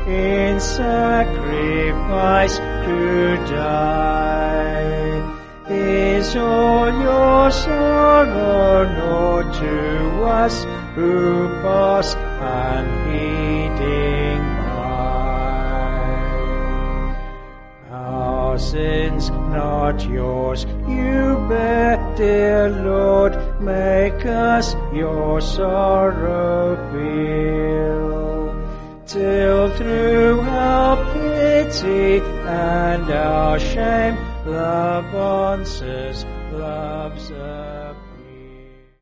in sacrifice to die. Is all your sorrow known to us who pass unheeding by? Our sins, not yours, you bear, dear Lord, make us your sorrow feel, till through our pity and our shame, love answers love's